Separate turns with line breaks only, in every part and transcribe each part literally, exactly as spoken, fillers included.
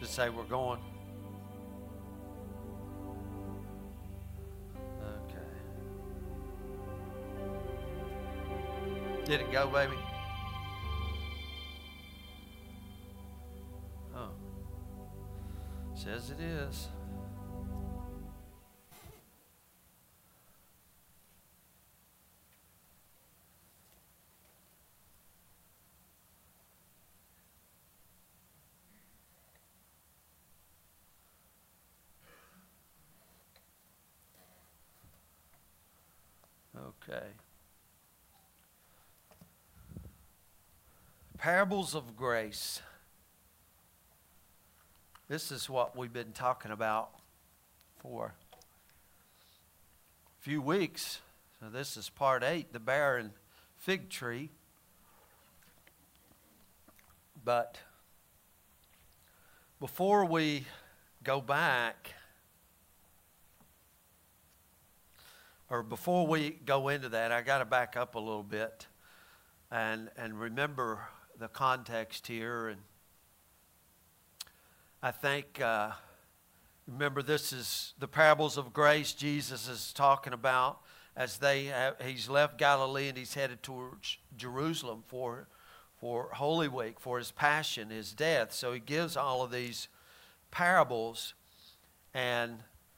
Just say we're going. Okay. Did it go, baby? Oh. Says it is. Okay. Parables of grace. This is what we've been talking about for a few weeks. So this is part eight, the barren fig tree. But before we go back, or before we go into that, I got to back up a little bit and and remember the context here. And I think, uh, remember, this is the parables of grace Jesus is talking about as they have, he's left Galilee and he's headed towards Jerusalem for for Holy Week, for his passion, his death. So he gives all of these parables, and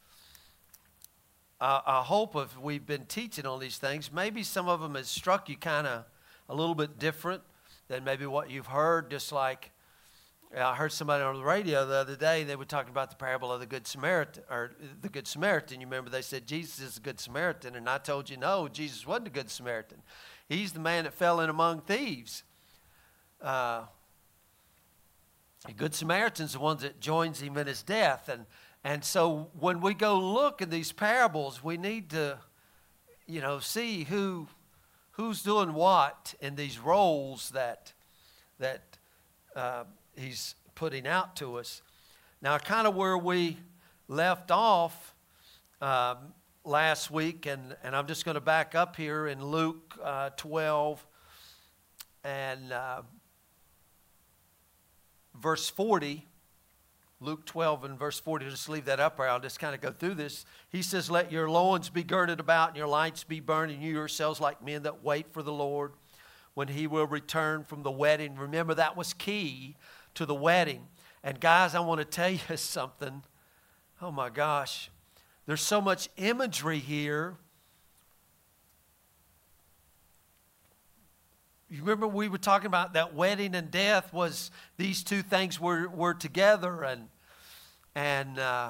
Uh, I hope if we've been teaching on these things, maybe some of them has struck you kind of a little bit different than maybe what you've heard. Just like I heard somebody on the radio the other day, they were talking about the parable of the Good Samaritan, or the Good Samaritan. You remember they said Jesus is a Good Samaritan, and I told you no, Jesus wasn't a Good Samaritan. He's the man that fell in among thieves. Uh, a Good Samaritan's the one that joins him in his death, and And so when we go look at these parables, we need to, you know, see who who's doing what in these roles that that uh, he's putting out to us. Now, kind of where we left off um, last week, and, and I'm just going to back up here in Luke uh, twelve and uh, verse forty. Luke twelve and verse forty, just leave that up there. I'll just kind of go through this. He says, let your loins be girded about and your lights be burned, and you yourselves like men that wait for the Lord when he will return from the wedding. Remember, that was key to the wedding. And guys, I want to tell you something. Oh my gosh. There's so much imagery here. You remember we were talking about that wedding and death was these two things were, were together. And, and uh,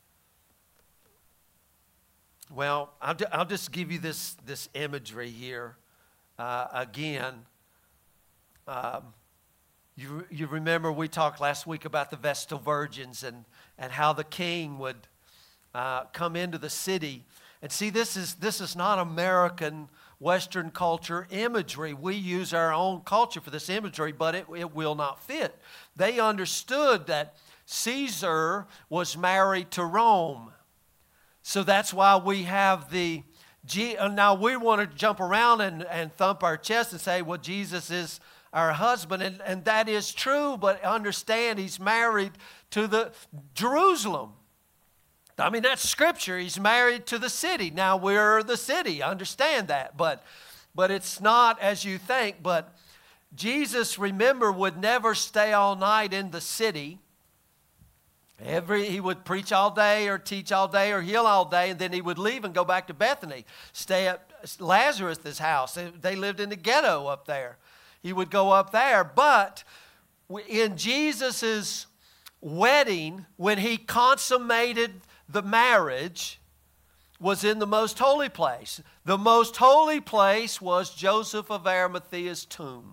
well, I'll, I'll just give you this, this imagery here uh, again. Um, you, you remember we talked last week about the Vestal Virgins and, and how the king would uh, come into the city. And see, this is, this is not American Western culture imagery. We use our own culture for this imagery, but it, it will not fit. They understood that Caesar was married to Rome. So that's why we have the... Now we want to jump around and, and thump our chest and say, well, Jesus is our husband. And, and that is true, but understand he's married to the Jerusalem. I mean, that's scripture. He's married to the city. Now, we're the city. Understand that. But, but it's not as you think. But Jesus, remember, would never stay all night in the city. Every, he would preach all day or teach all day or heal all day, and then he would leave and go back to Bethany, stay at Lazarus' house. They, they lived in the ghetto up there. He would go up there. But in Jesus' wedding, when he consummated the marriage, was in the most holy place. The most holy place was Joseph of Arimathea's tomb.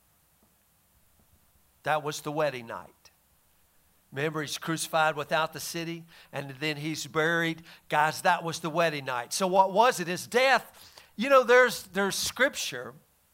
That was the wedding night. Remember, he's crucified without the city, and then he's buried. Guys, that was the wedding night. So what was it? His death. You know, there's, there's scripture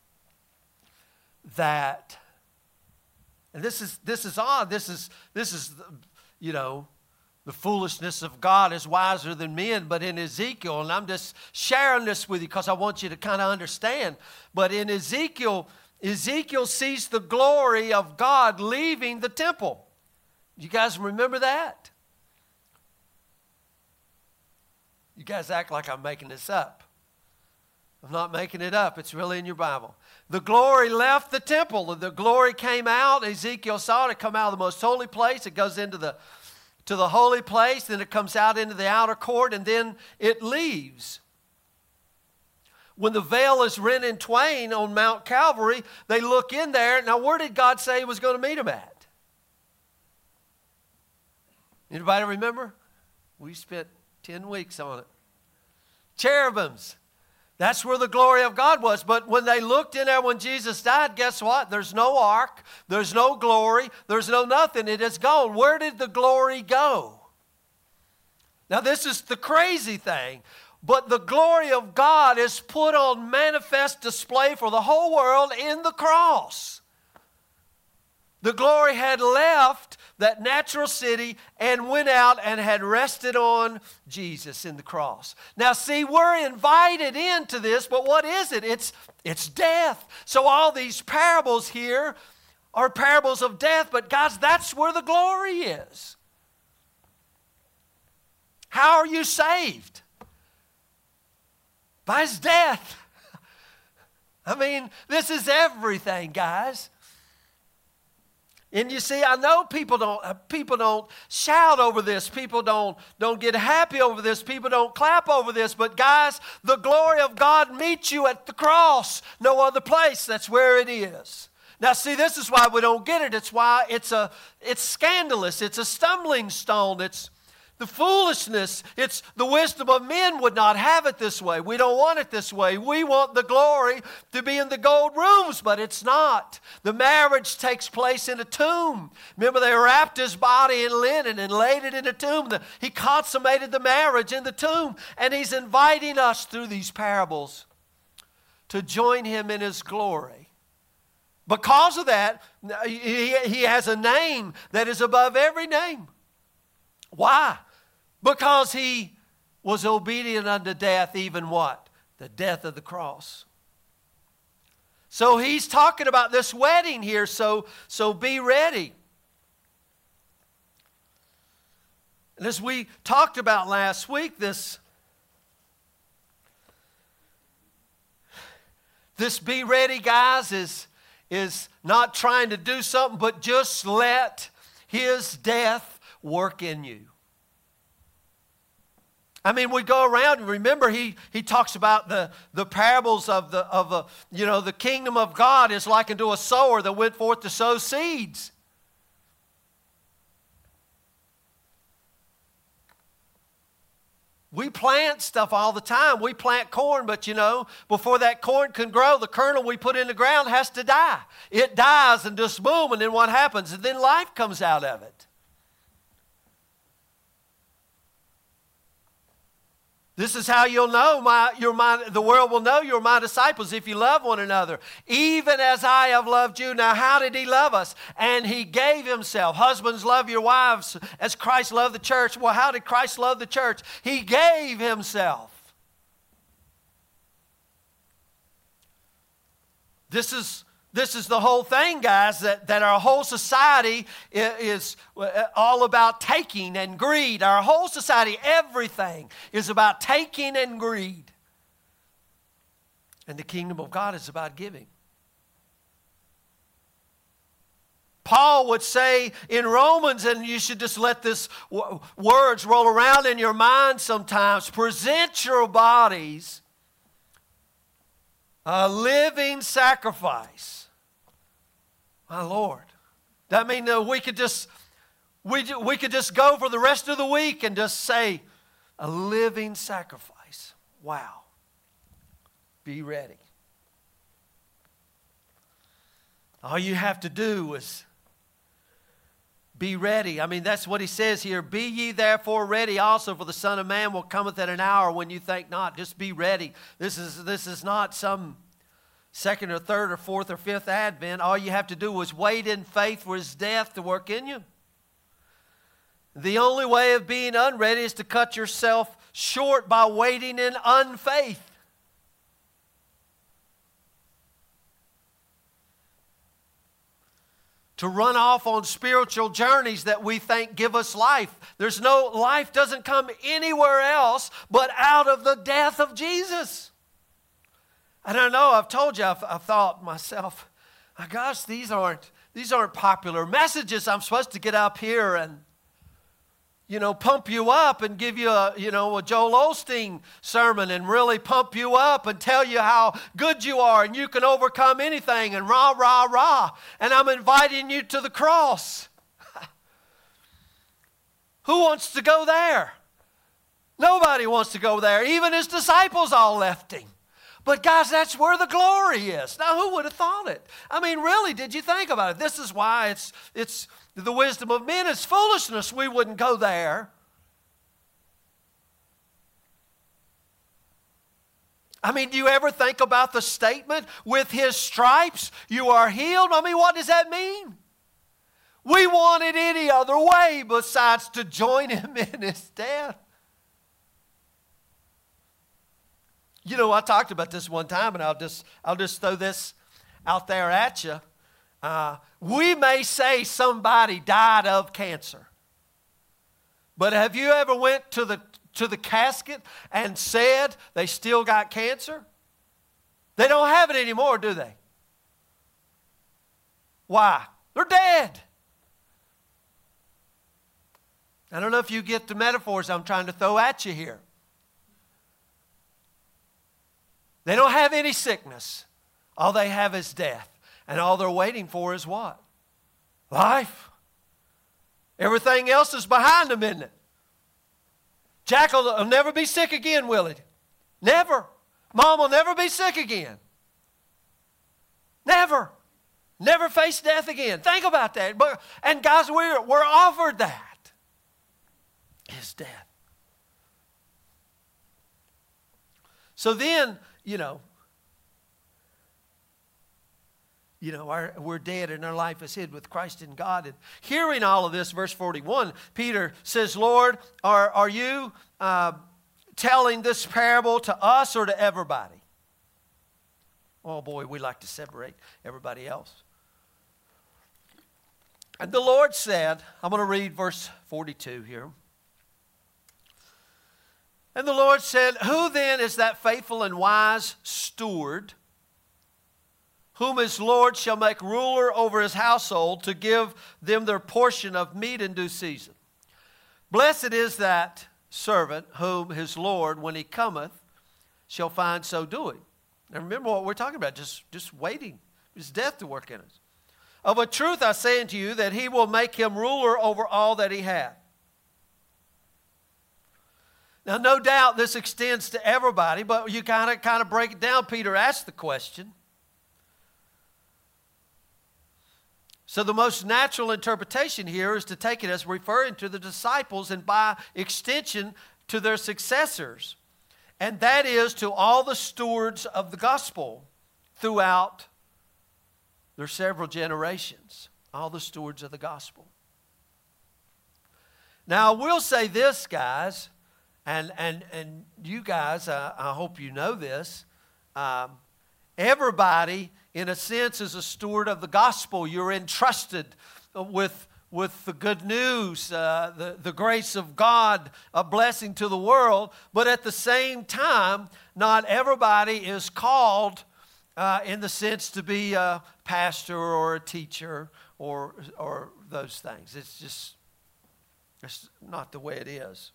that, and this is, this is odd. This is, this is, you know, the foolishness of God is wiser than men. But in Ezekiel, and I'm just sharing this with you because I want you to kind of understand. But in Ezekiel, Ezekiel sees the glory of God leaving the temple. You guys remember that? You guys act like I'm making this up. I'm not making it up. It's really in your Bible. The glory left the temple. The glory came out. Ezekiel saw it come out of the most holy place. It goes into the, to the holy place. Then it comes out into the outer court. And then it leaves. When the veil is rent in twain on Mount Calvary, they look in there. Now, where did God say he was going to meet them at? Anybody remember? We spent ten weeks on it. Cherubims. That's where the glory of God was. But when they looked in there when Jesus died, guess what? There's no ark. There's no glory. There's no nothing. It is gone. Where did the glory go? Now, this is the crazy thing. But the glory of God is put on manifest display for the whole world in the cross. The glory had left that natural city and went out and had rested on Jesus in the cross. Now see, we're invited into this, but what is it? It's, it's death. So all these parables here are parables of death, but guys, that's where the glory is. How are you saved? By his death. I mean, this is everything, guys. And you see, I know people don't people don't shout over this. People don't, don't get happy over this. People don't clap over this. But guys, the glory of God meets you at the cross. No other place. That's where it is. Now see, this is why we don't get it. It's why it's a it's scandalous. It's a stumbling stone. It's the foolishness. It's the wisdom of men would not have it this way. We don't want it this way. We want the glory to be in the gold rooms, but it's not. The marriage takes place in a tomb. Remember, they wrapped his body in linen and laid it in a tomb. The, he consummated the marriage in the tomb, and he's inviting us through these parables to join him in his glory. Because of that, he, he has a name that is above every name. Why? Because he was obedient unto death, even what? The death of the cross. So he's talking about this wedding here, so, so be ready. And as we talked about last week, this, this be ready, guys, is, is not trying to do something, but just let his death work in you. I mean, we go around and remember he, he talks about the, the parables of the of a, you know, the kingdom of God is likened to a sower that went forth to sow seeds. We plant stuff all the time. We plant corn, but you know, before that corn can grow, the kernel we put in the ground has to die. It dies and just boom, and then what happens? And then life comes out of it. This is how you'll know my, you're my, the world will know you're my disciples if you love one another, even as I have loved you. Now, how did he love us? And he gave himself. Husbands, love your wives as Christ loved the church. Well, how did Christ love the church? He gave himself. This is This is the whole thing, guys, that, that our whole society is, is all about taking and greed. Our whole society, everything is about taking and greed. And the kingdom of God is about giving. Paul would say in Romans, and you should just let this w- words roll around in your mind sometimes, present your bodies a living sacrifice. My Lord. That means that we could just we, we could just go for the rest of the week and just say a living sacrifice. Wow. Be ready. All you have to do is be ready. I mean, that's what he says here. Be ye therefore ready also, for the Son of Man will cometh at an hour when you think not. Just be ready. This is this is not some second or third or fourth or fifth advent. All you have to do is wait in faith for his death to work in you. The only way of being unready is to cut yourself short by waiting in unfaith. to run off on spiritual journeys that we think give us life. There's no, life doesn't come anywhere else but out of the death of Jesus. And I know, I've told you, I've, I've thought myself, my gosh, these aren't, these aren't popular messages. I'm supposed to get up here and, you know, pump you up and give you a, you know, a Joel Osteen sermon and really pump you up and tell you how good you are and you can overcome anything and rah, rah, rah. And I'm inviting you to the cross. Who wants to go there? Nobody wants to go there. Even his disciples all left him. But guys, that's where the glory is. Now, who would have thought it? I mean, really, did you think about it? This is why it's, it's the wisdom of men is foolishness. We wouldn't go there. I mean, do you ever think about the statement, with his stripes you are healed? I mean, what does that mean? We want it any other way besides to join him in his death. You know, I talked about this one time, and I'll just, I'll just throw this out there at you. Uh, we may say somebody died of cancer. But have you ever went to the, to the casket and said they still got cancer? They don't have it anymore, do they? Why? They're dead. I don't know if you get the metaphors I'm trying to throw at you here. They don't have any sickness. All they have is death. And all they're waiting for is what? Life. Everything else is behind them, isn't it? Jack will, will never be sick again, will he? Never. Mom will never be sick again. Never. Never face death again. Think about that. But, and guys, we're, we're offered that. His death. So then, you know, you know, our, we're dead and our life is hid with Christ in God. And hearing all of this, verse forty-one, Peter says, Lord, are, are you uh, telling this parable to us or to everybody? Oh boy, we like to separate everybody else. And the Lord said, I'm going to read verse forty-two here. And the Lord said, who then is that faithful and wise steward, whom his Lord shall make ruler over his household, to give them their portion of meat in due season? Blessed is that servant whom his Lord, when he cometh, shall find so doing. Now remember what we're talking about, just, just waiting. It's death to work in us. Of a truth I say unto you, that he will make him ruler over all that he hath. Now, no doubt this extends to everybody, but you kind of kind of break it down. Peter asked the question. So the most natural interpretation here is to take it as referring to the disciples and by extension to their successors. And that is to all the stewards of the gospel throughout their several generations. All the stewards of the gospel. Now, I will say this, guys. And, and, and you guys, uh, I hope you know this, um, everybody, in a sense, is a steward of the gospel. You're entrusted with, with the good news, uh, the, the grace of God, a blessing to the world. But at the same time, not everybody is called uh, in the sense to be a pastor or a teacher or, or those things. It's just it's not the way it is.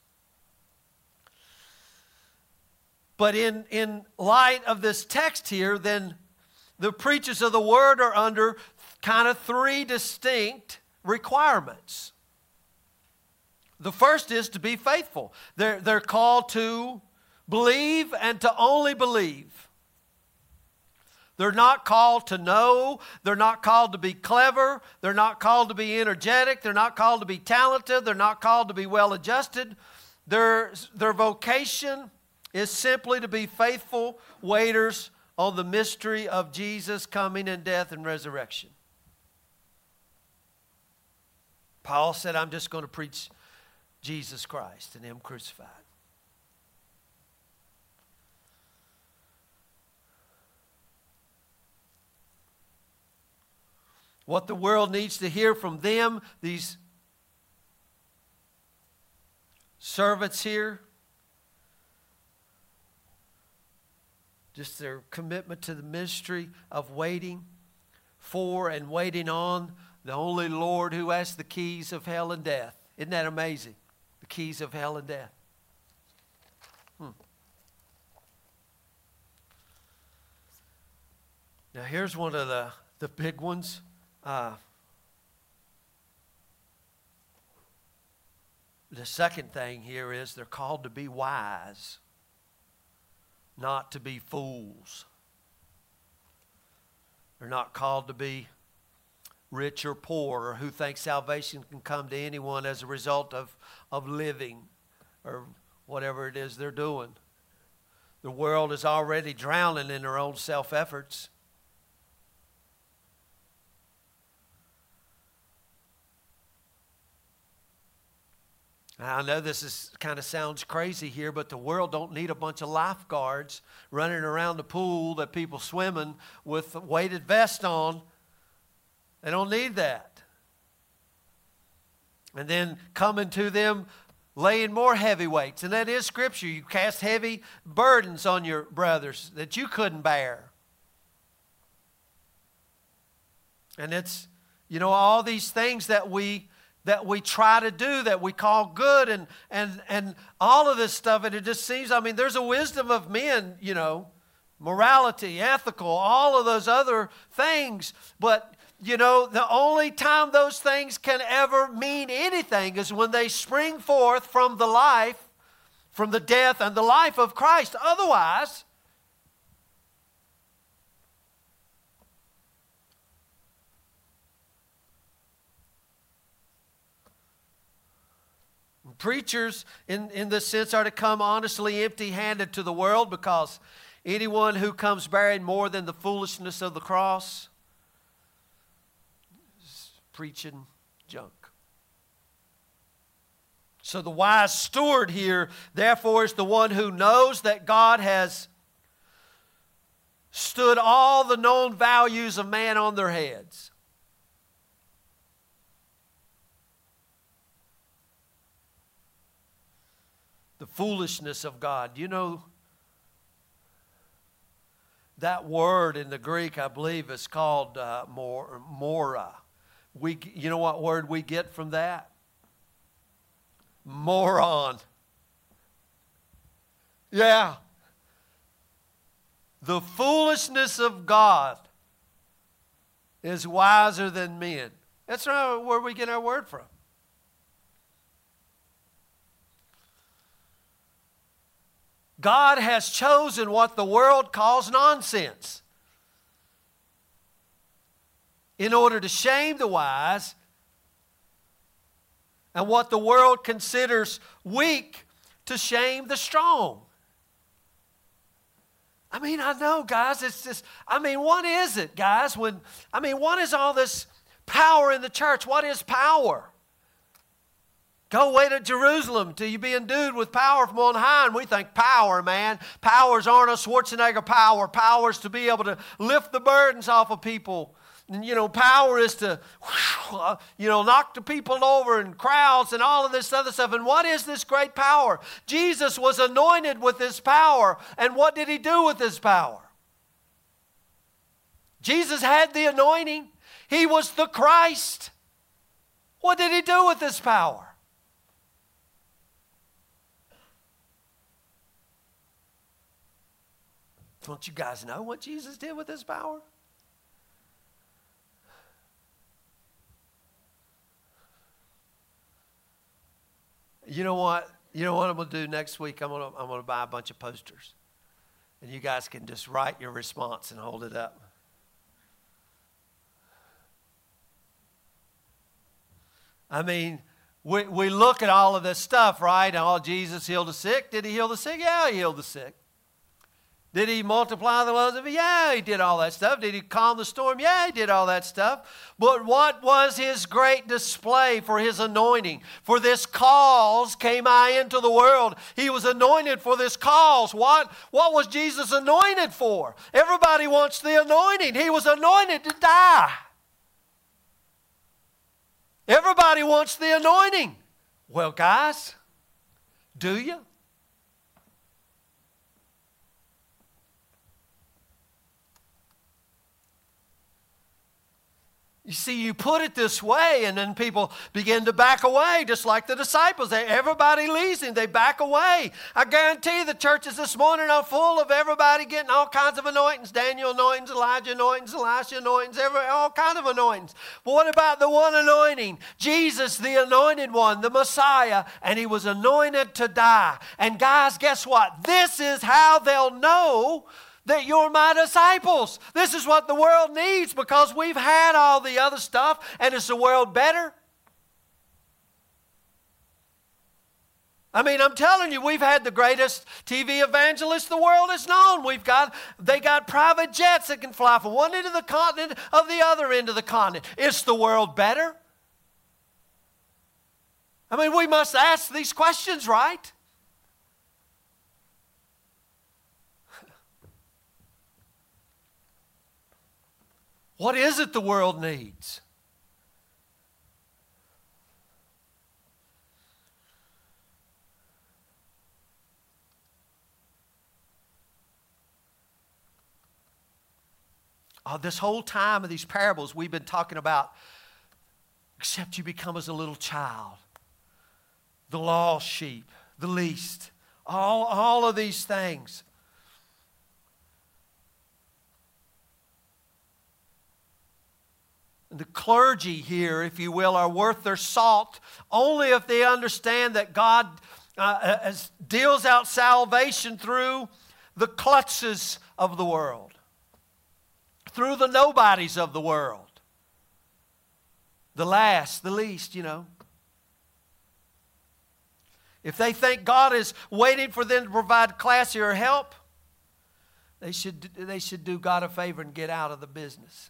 But in, in light of this text here, then the preachers of the word are under kind of three distinct requirements. The first is to be faithful. They're, they're called to believe and to only believe. They're not called to know. They're not called to be clever. They're not called to be energetic. They're not called to be talented. They're not called to be well-adjusted. Their, their vocation is simply to be faithful waiters on the mystery of Jesus' coming and death and resurrection. Paul said, I'm just going to preach Jesus Christ and Him crucified. What the world needs to hear from them, these servants here, just their commitment to the ministry of waiting for and waiting on the only Lord who has the keys of hell and death. Isn't that amazing? The keys of hell and death. Hmm. Now here's one of the, the big ones. Uh, the second thing here is they're called to be wise, not to be fools. They're not called to be rich or poor, or who think salvation can come to anyone as a result of, of living or whatever it is they're doing. The world is already drowning in their own self-efforts. I know this is kind of sounds crazy here, but the world don't need a bunch of lifeguards running around the pool that people swimming with a weighted vest on. They don't need that. And then coming to them, laying more heavy weights. And that is Scripture. You cast heavy burdens on your brothers that you couldn't bear. And it's, you know, all these things that we that we try to do, that we call good, and and and all of this stuff, and it just seems, I mean, there's a wisdom of men, you know, morality, ethical, all of those other things, but, you know, the only time those things can ever mean anything is when they spring forth from the life, from the death and the life of Christ. Otherwise, preachers, in, in this sense, are to come honestly empty-handed to the world, because anyone who comes bearing more than the foolishness of the cross is preaching junk. So the wise steward here, therefore, is the one who knows that God has stood all the known values of man on their heads. The foolishness of God. You know, that word in the Greek, I believe, is called uh, mor, mora. We, you know what word we get from that? Moron. Yeah. The foolishness of God is wiser than men. That's not where we get our word from. God has chosen what the world calls nonsense in order to shame the wise, and what the world considers weak to shame the strong. I mean, I know, guys, it's just, I mean, what is it, guys? When, I mean, what is all this power in the church? What is power? Go away to Jerusalem till you be endued with power from on high. And we think power, man. Power's Arnold Schwarzenegger power. Power's to be able to lift the burdens off of people. And, you know, power is to, you know, knock the people over in crowds and all of this other stuff. And what is this great power? Jesus was anointed with this power. And what did he do with this power? Jesus had the anointing. He was the Christ. What did he do with this power? Don't you guys know what Jesus did with his power? You know what? You know what I'm going to do next week? I'm going to, I'm going to buy a bunch of posters. And you guys can just write your response and hold it up. I mean, we, we look at all of this stuff, right? Oh, Jesus healed the sick. Did he heal the sick? Yeah, he healed the sick. Did he multiply the loaves of it? Yeah, he did all that stuff. Did he calm the storm? Yeah, he did all that stuff. But what was his great display for his anointing? For this cause came I into the world. He was anointed for this cause. What, what was Jesus anointed for? Everybody wants the anointing. He was anointed to die. Everybody wants the anointing. Well, guys, do you? You see, you put it this way, and then people begin to back away, just like the disciples. They, everybody leaves him. They back away. I guarantee the churches this morning are full of everybody getting all kinds of anointings. Daniel anointings, Elijah anointings, Elisha anointings, every, all kinds of anointings. But what about the one anointing? Jesus, the anointed one, the Messiah, and he was anointed to die. And guys, guess what? This is how they'll know that you're my disciples. This is what the world needs, because we've had all the other stuff, and is the world better? I mean, I'm telling you, we've had the greatest T V evangelist the world has known. We've got, they got private jets that can fly from one end of the continent of the other end of the continent. Is the world better? I mean, we must ask these questions, right? What is it the world needs? Oh, this whole time of these parables, we've been talking about, except you become as a little child, the lost sheep, the least, all, all of these things. The clergy here, if you will, are worth their salt only if they understand that God uh, as deals out salvation through the klutzes of the world, through the nobodies of the world, the last, the least, you know. If they think God is waiting for them to provide classier help, they should, they should do God a favor and get out of the business.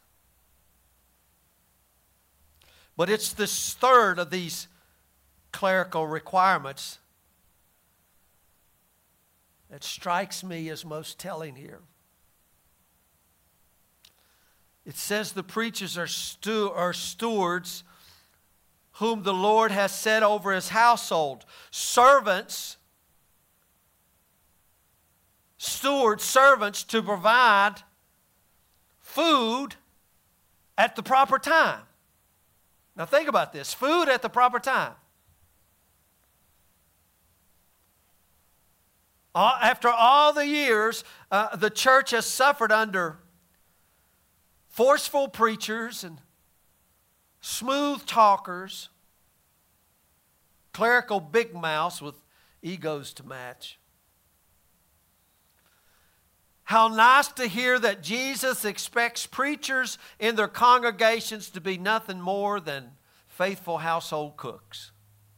But it's this third of these clerical requirements that strikes me as most telling here. It says the preachers are, stu- are stewards whom the Lord has set over his household. Servants, stewards, servants to provide food at the proper time. Now think about this, food at the proper time. After all the years, uh, the church has suffered under forceful preachers and smooth talkers, clerical big mouths with egos to match. How nice to hear that Jesus expects preachers in their congregations to be nothing more than faithful household cooks.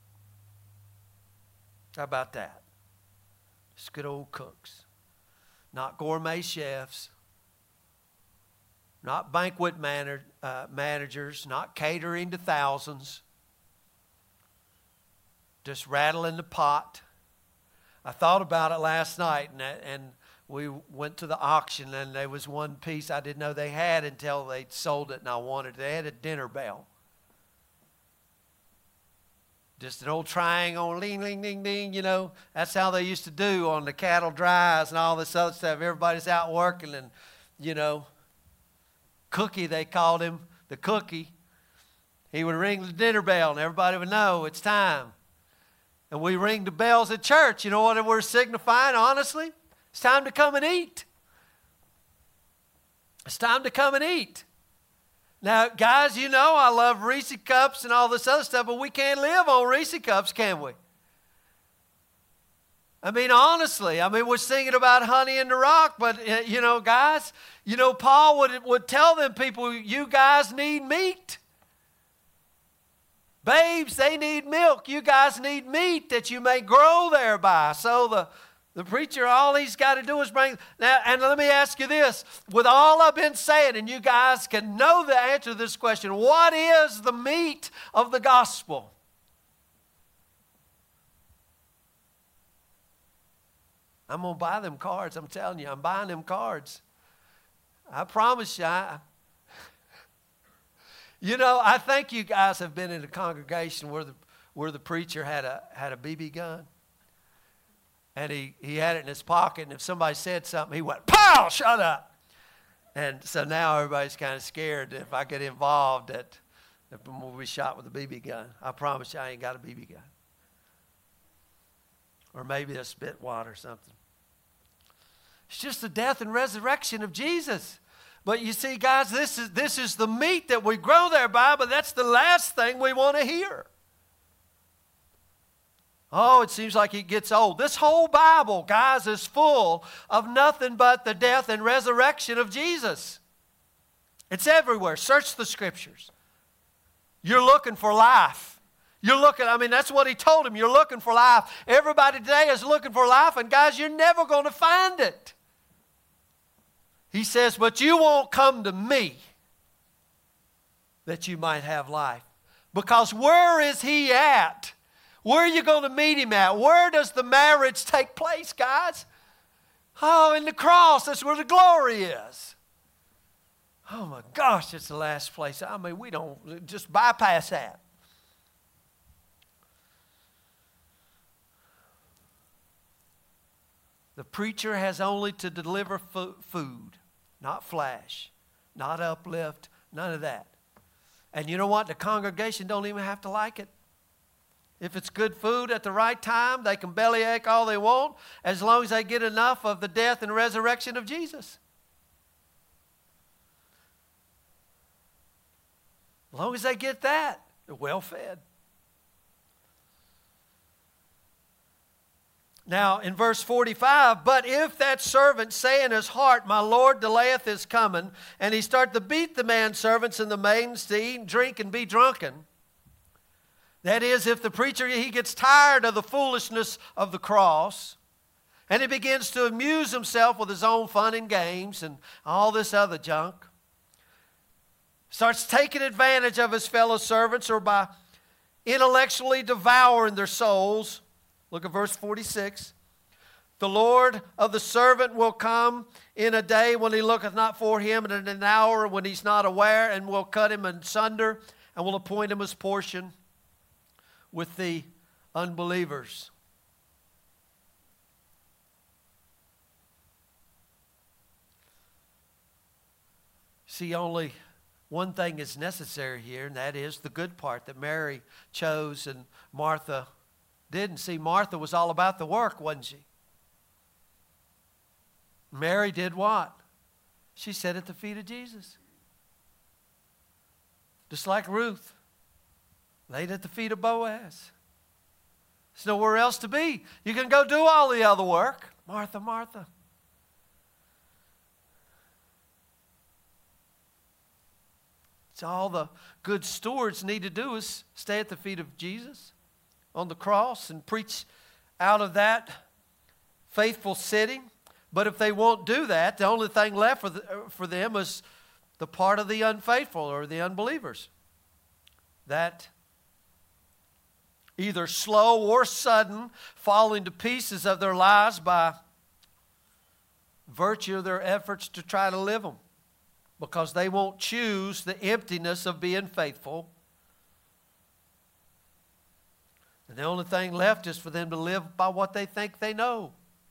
How about that? Just good old cooks. Not gourmet chefs. Not banquet man- uh, managers. Not catering to thousands. Just rattling the pot. I thought about it last night, and, and we went to the auction, and there was one piece I didn't know they had until they sold it, and I wanted it. They had a dinner bell. Just an old triangle, ling, ling, ding, ding, you know. That's how they used to do on the cattle drives and all this other stuff. Everybody's out working, and, you know, Cookie, they called him, the cookie. He would ring the dinner bell, and everybody would know it's time. And we ring the bells at church. You know what we're signifying, honestly? It's time to come and eat. It's time to come and eat. Now, guys, you know I love Reese Cups and all this other stuff, but we can't live on Reese Cups, can we? I mean, honestly, I mean, we're singing about honey in the rock, but, uh, you know, guys, you know, Paul would, would tell them people, you guys need meat. Babes, they need milk. You guys need meat that you may grow thereby. So the The preacher, all he's got to do is bring... Now, and let me ask you this. With all I've been saying, and you guys can know the answer to this question, what is the meat of the gospel? I'm going to buy them cards. I'm telling you, I'm buying them cards. I promise you. I, You know, I think you guys have been in a congregation where the where the preacher had a had a B B gun. And he, he had it in his pocket, and if somebody said something, he went, pow, shut up. And so now everybody's kind of scared that if I get involved that, that we'll be shot with a B B gun. I promise you I ain't got a B B gun. Or maybe a spit wad or something. It's just the death and resurrection of Jesus. But you see, guys, this is, this is the meat that we grow thereby, but that's the last thing we want to hear. Oh, it seems like it gets old. This whole Bible, guys, is full of nothing but the death and resurrection of Jesus. It's everywhere. Search the Scriptures. You're looking for life. You're looking, I mean, that's what he told him. You're looking for life. Everybody today is looking for life, and guys, you're never going to find it. He says, but you won't come to me that you might have life. Because where is he at? Where are you going to meet him at? Where does the marriage take place, guys? Oh, in the cross. That's where the glory is. Oh, my gosh, it's the last place. I mean, we don't just bypass that. The preacher has only to deliver fo- food, not flash, not uplift, none of that. And you know what? The congregation don't even have to like it. If it's good food at the right time, they can bellyache all they want as long as they get enough of the death and resurrection of Jesus. As long as they get that, they're well fed. Now, in verse forty-five, but if that servant say in his heart, my Lord delayeth his coming, and he start to beat the manservants and the maidens to eat and drink and be drunken, that is, if the preacher, he gets tired of the foolishness of the cross, and he begins to amuse himself with his own fun and games and all this other junk, starts taking advantage of his fellow servants or by intellectually devouring their souls. Look at verse forty-six. The Lord of the servant will come in a day when he looketh not for him, and in an hour when he's not aware, and will cut him in sunder, and will appoint him his portion with the unbelievers. See, only one thing is necessary here, and that is the good part that Mary chose and Martha didn't. See, Martha was all about the work, wasn't she? Mary did what? She sat at the feet of Jesus. Just like Ruth laid at the feet of Boaz. There's nowhere else to be. You can go do all the other work. Martha, Martha. It's all the good stewards need to do is stay at the feet of Jesus on the cross and preach out of that faithful sitting. But if they won't do that, the only thing left for, the, for them is the part of the unfaithful or the unbelievers. That either slow or sudden falling to pieces of their lives by virtue of their efforts to try to live them. Because they won't choose the emptiness of being faithful. And the only thing left is for them to live by what they think they know.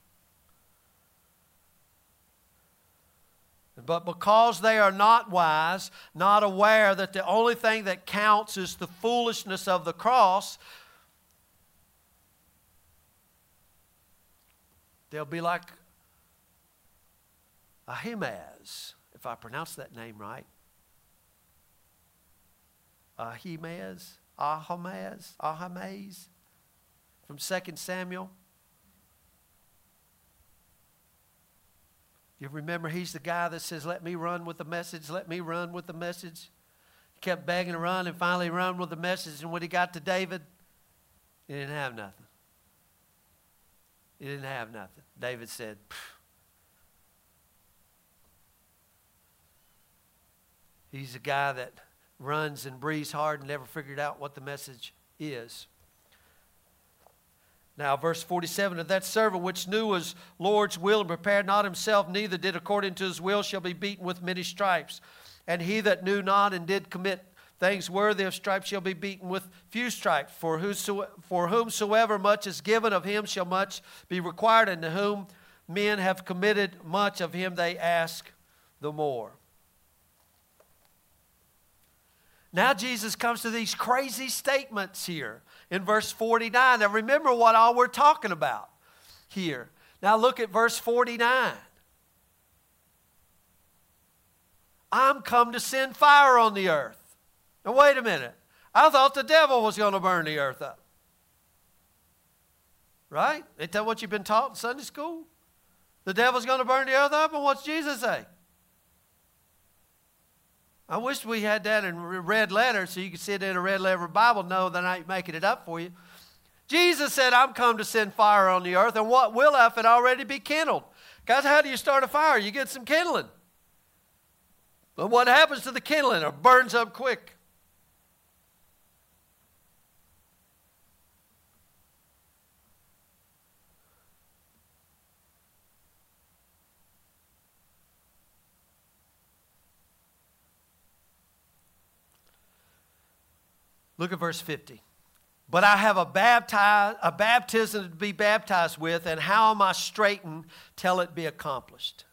But because they are not wise, not aware that the only thing that counts is the foolishness of the cross, they'll be like Ahimaaz, if I pronounce that name right. Ahimaaz, Ahimaaz, Ahimaaz, from Second Samuel. You remember he's the guy that says, let me run with the message, let me run with the message. He kept begging to run and finally run with the message. And when he got to David, he didn't have nothing. He didn't have nothing. David said, phew. He's a guy that runs and breathes hard and never figured out what the message is. Now, verse forty-seven, of that servant which knew his Lord's will and prepared not himself, neither did according to his will, shall be beaten with many stripes. And he that knew not and did commit things worthy of stripes shall be beaten with few stripes. For, whoso, for whomsoever much is given, of him shall much be required, and to whom men have committed much, of him they ask the more. Now Jesus comes to these crazy statements here in verse forty-nine. Now remember what all we're talking about here. Now look at verse forty-nine. I'm come to send fire on the earth. Now wait a minute. I thought the devil was going to burn the earth up. Right? Isn't that what you've been taught in Sunday school? The devil's going to burn the earth up, and what's Jesus say? I wish we had that in red letters so you could sit in a red letter Bible and know that I ain't making it up for you. Jesus said, I'm come to send fire on the earth, and what will if it already be kindled? Guys, how do you start a fire? You get some kindling. But what happens to the kindling? It burns up quick. Look at verse fifty. But I have a, baptize, a baptism to be baptized with, and how am I straitened till it be accomplished?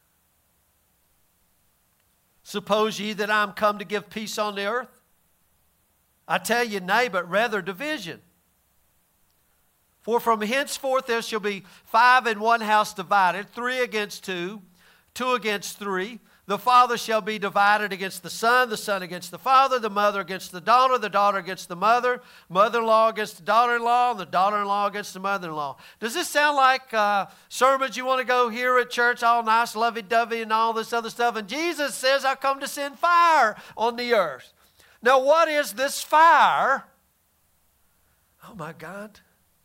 Suppose ye that I am come to give peace on the earth? I tell you, nay, but rather division. For from henceforth there shall be five in one house divided, three against two, two against three. The father shall be divided against the son, the son against the father, the mother against the daughter, the daughter against the mother, mother-in-law against the daughter-in-law, and the daughter-in-law against the mother-in-law. Does this sound like uh, sermons you want to go hear at church, all nice, lovey-dovey, and all this other stuff? And Jesus says, I come to send fire on the earth. Now, what is this fire? Oh, my God.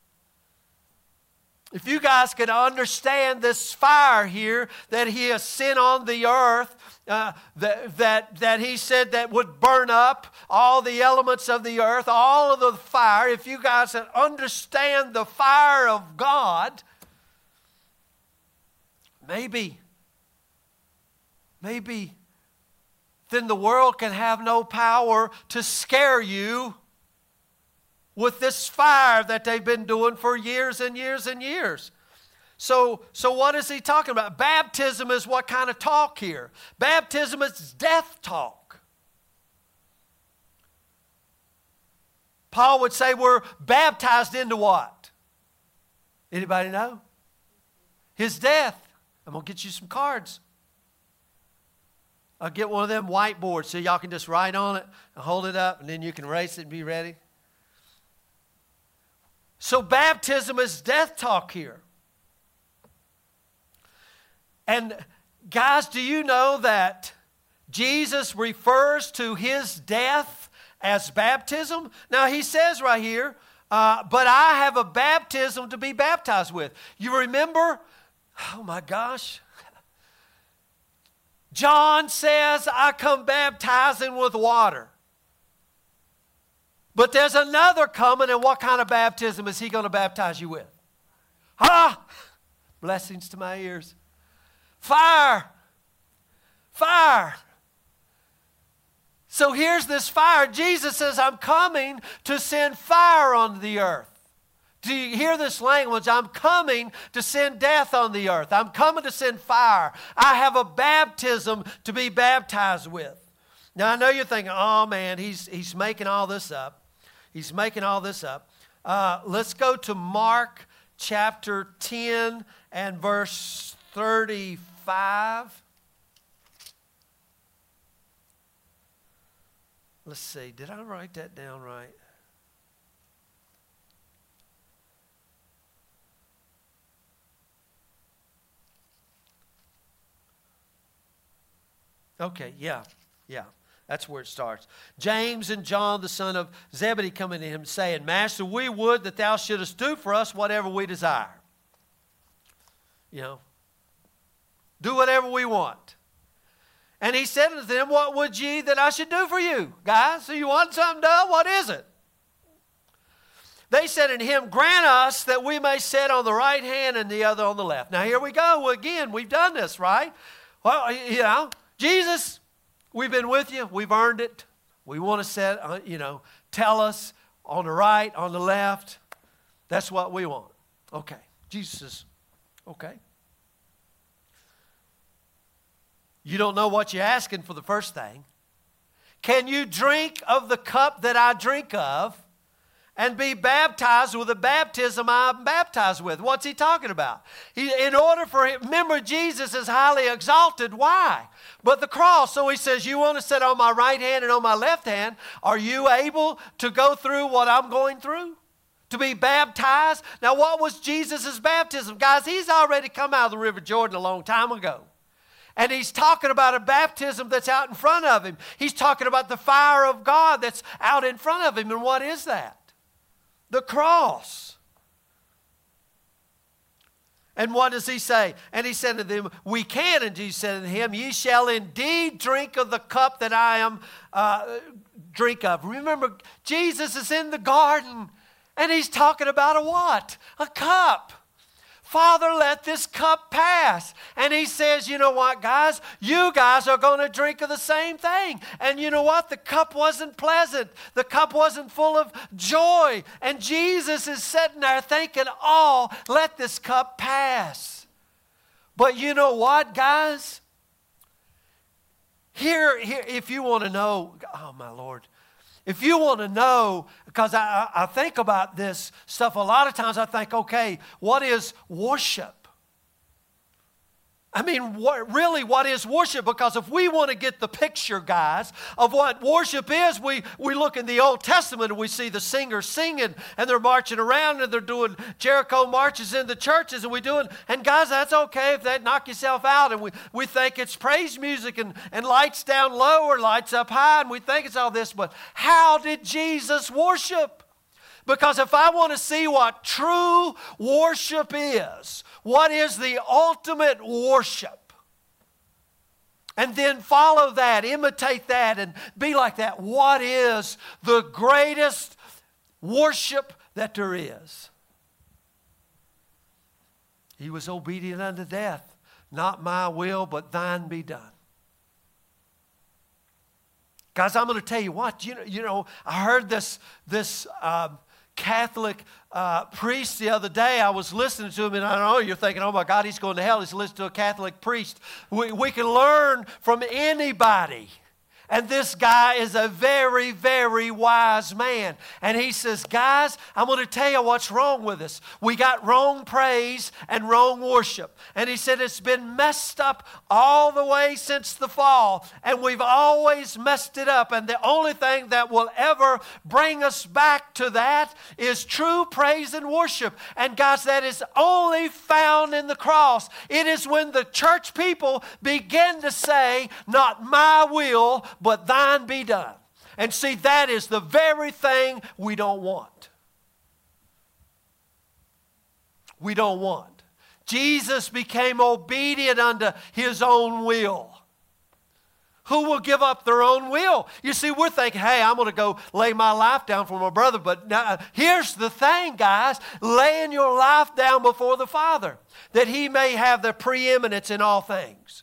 If you guys could understand this fire here that he has sent on the earth, uh, that, that, that he said that would burn up all the elements of the earth, all of the fire, if you guys could understand the fire of God, maybe, maybe then the world can have no power to scare you with this fire that they've been doing for years and years and years. So, so what is he talking about? Baptism is what kind of talk here? Baptism is death talk. Paul would say we're baptized into what? Anybody know? His death. I'm going to get you some cards. I'll get one of them whiteboards so y'all can just write on it and hold it up, and then you can erase it and be ready. So baptism is death talk here. And guys, do you know that Jesus refers to his death as baptism? Now he says right here, uh, but I have a baptism to be baptized with. You remember? Oh my gosh. John says, I come baptizing with water. But there's another coming, and what kind of baptism is he going to baptize you with? Ah! Blessings to my ears. Fire! Fire! So here's this fire. Jesus says, I'm coming to send fire on the earth. Do you hear this language? I'm coming to send death on the earth. I'm coming to send fire. I have a baptism to be baptized with. Now, I know you're thinking, oh, man, he's, he's making all this up. He's making all this up. Uh, let's go to Mark chapter ten and verse thirty-five. Let's see. Did I write that down right? Okay, yeah, yeah. That's where it starts. James and John, the son of Zebedee, coming to him, saying, Master, we would that thou shouldest do for us whatever we desire. You know, do whatever we want. And he said unto them, what would ye that I should do for you? Guys, so you want something done? What is it? They said unto him, grant us that we may sit on the right hand and the other on the left. Now here we go. Again, we've done this, right? Well, you know, Jesus, we've been with you. We've earned it. We want to set, uh, you know, tell us on the right, on the left. That's what we want. Okay. Jesus says, okay. You don't know what you're asking for the first thing. Can you drink of the cup that I drink of and be baptized with the baptism I'm baptized with? What's he talking about? He, in order for him, remember, Jesus is highly exalted. Why? But the cross. So he says, you want to sit on my right hand and on my left hand? Are you able to go through what I'm going through? To be baptized? Now, what was Jesus' baptism? Guys, he's already come out of the River Jordan a long time ago. And he's talking about a baptism that's out in front of him. He's talking about the fire of God that's out in front of him. And what is that? The cross. And what does he say? And he said to them, we can. And Jesus said to him, ye shall indeed drink of the cup that I am uh, drink of. Remember, Jesus is in the garden. And he's talking about a what? A cup. Father, let this cup pass. And he says, you know what, guys? You guys are going to drink of the same thing. And you know what? The cup wasn't pleasant. The cup wasn't full of joy. And Jesus is sitting there thinking, oh, let this cup pass. But you know what, guys? Here, here if you want to know, oh, my Lord. If you want to know, because I, I think about this stuff, a lot of times I think, okay, what is worship? I mean, what, really, what is worship? Because if we want to get the picture, guys, of what worship is, we, we look in the Old Testament and we see the singers singing and they're marching around and they're doing Jericho marches in the churches and we do it. And guys, that's okay if that knock yourself out. And we, we think it's praise music and, and lights down low or lights up high and we think it's all this. But how did Jesus worship? Because if I want to see what true worship is, what is the ultimate worship, and then follow that, imitate that, and be like that, what is the greatest worship that there is? He was obedient unto death. Not my will, but thine be done. Guys, I'm going to tell you what, you know, you know I heard this, this um, Catholic uh, priest the other day. I was listening to him, and I know you're thinking, oh my God, he's going to hell. He's listening to a Catholic priest. We, we can learn from anybody. And this guy is a very, very wise man. And he says, guys, I'm going to tell you what's wrong with us. We got wrong praise and wrong worship. And he said it's been messed up all the way since the fall. And we've always messed it up. And the only thing that will ever bring us back to that is true praise and worship. And guys, that is only found in the cross. It is when the church people begin to say, not my will, but thine be done. And see, that is the very thing we don't want. We don't want. Jesus became obedient unto his own will. Who will give up their own will? You see, we're thinking, hey, I'm going to go lay my life down for my brother. But now, here's the thing, guys. Laying your life down before the Father, that he may have the preeminence in all things.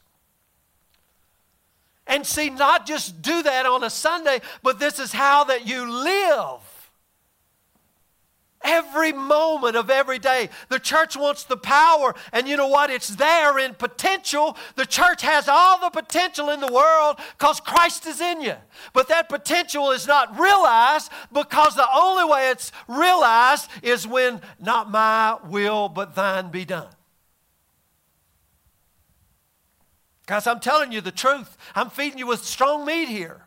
And see, not just do that on a Sunday, but this is how that you live. Every moment of every day. The church wants the power, and you know what? It's there in potential. The church has all the potential in the world because Christ is in you. But that potential is not realized because the only way it's realized is when not my will, but thine be done. Guys, I'm telling you the truth. I'm feeding you with strong meat here.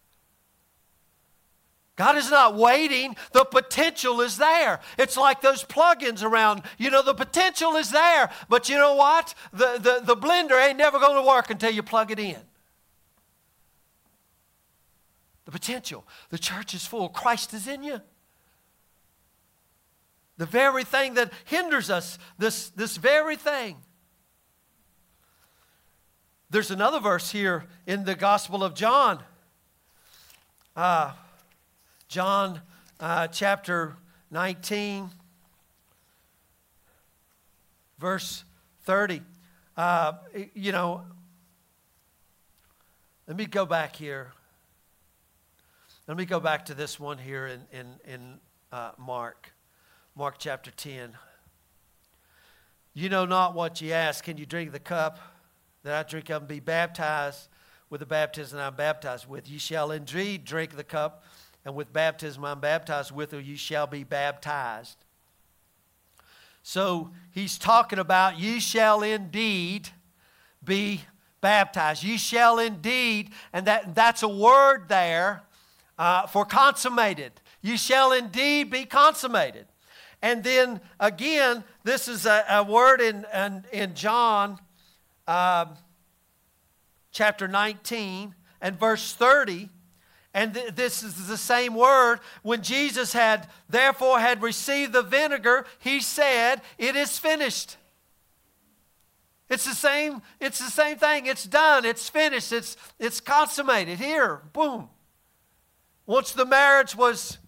God is not waiting. The potential is there. It's like those plug-ins around. You know, the potential is there. But you know what? The, the, the blender ain't never going to work until you plug it in. The potential. The church is full. Christ is in you. The very thing that hinders us, this, this very thing. There's another verse here in the Gospel of John. Uh, John uh, chapter nineteen, verse thirty. Uh, you know, let me go back here. Let me go back to this one here in, in, in uh, Mark. Mark chapter ten. You know not what ye ask. Can you drink the cup that I drink of and be baptized with the baptism I'm baptized with? Ye shall indeed drink the cup, and with baptism I'm baptized with, or ye shall be baptized. So he's talking about ye shall indeed be baptized. Ye shall indeed, and that, that's a word there uh, for consummated. Ye shall indeed be consummated. And then again, this is a, a word in, in, in John uh, chapter nineteen and verse thirty. And th- this is the same word. When Jesus had, therefore, had received the vinegar, he said, it is finished. It's the same, it's the same thing. It's done. It's finished. It's, it's consummated. Here, boom. Once the marriage was,